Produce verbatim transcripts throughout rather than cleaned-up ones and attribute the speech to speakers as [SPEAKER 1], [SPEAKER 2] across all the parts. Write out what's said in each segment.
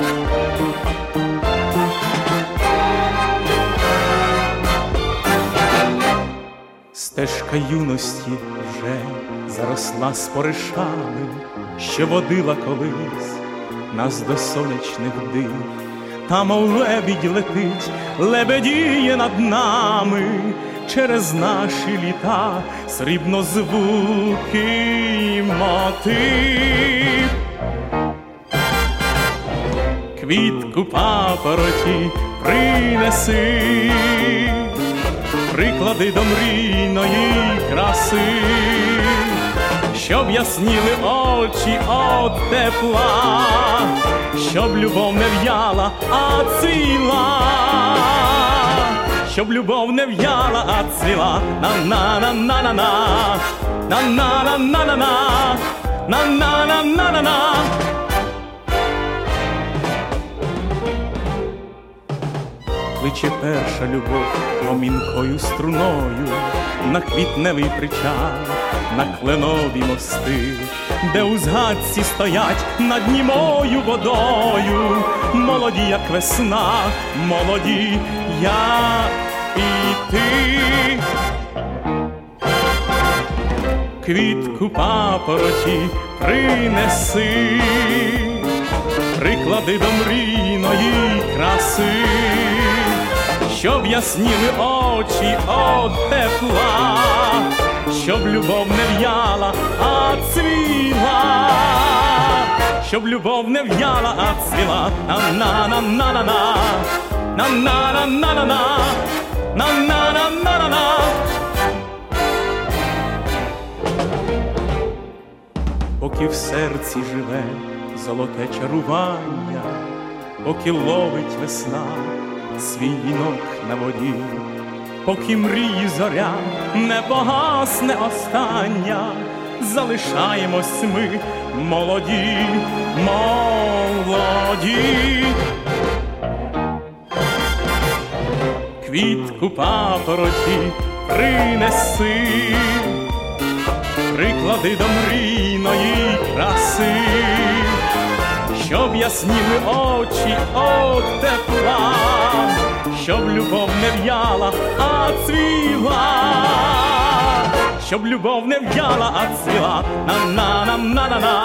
[SPEAKER 1] Стежка юності вже заросла споришами, що водила колись нас до сонячних див. Та мов лебідь летить, лебедіє над нами, через наші літа срібнозвукий мотив. Квітку папороті принеси, приклади до мрійної краси, щоб ясніли очі от тепла, щоб любов не в'яла, а цвіла, щоб любов не в'яла, а цвіла. На-на-на-на-на-на, на-на-на-на-на-на, на-на-на-на-на-на. Кличе перша любов гомінкою струною на квітневий причал, на кленові мости, де у згадці стоять над німою водою молоді, як весна, молоді, я і ти. Квітку папороті принеси, приклади до мрійної краси, щоб ясніли очі от тепла, щоб любов не в'яла, а цвіла, щоб любов не в'яла, а цвіла. На-на-на-на-на-на, на-на-на-на-на-на, на-на-на-на-на-на. Поки в серці живе золоте чарування, поки ловить весна свій вінок на воді, поки мрії зоря не погасне остання, залишаємось ми молоді, молоді. Квітку папороті принеси, приклади до мрійної краси, щоб ясніли очі от тепла, щоб любов не в'яла, а цвіла, щоб любов не в'яла, а цвіла. На-на-на-на-на-на,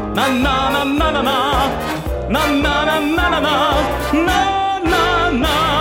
[SPEAKER 1] на-на-на-на-на-на, на-на-на-на-на-на, на-на-на.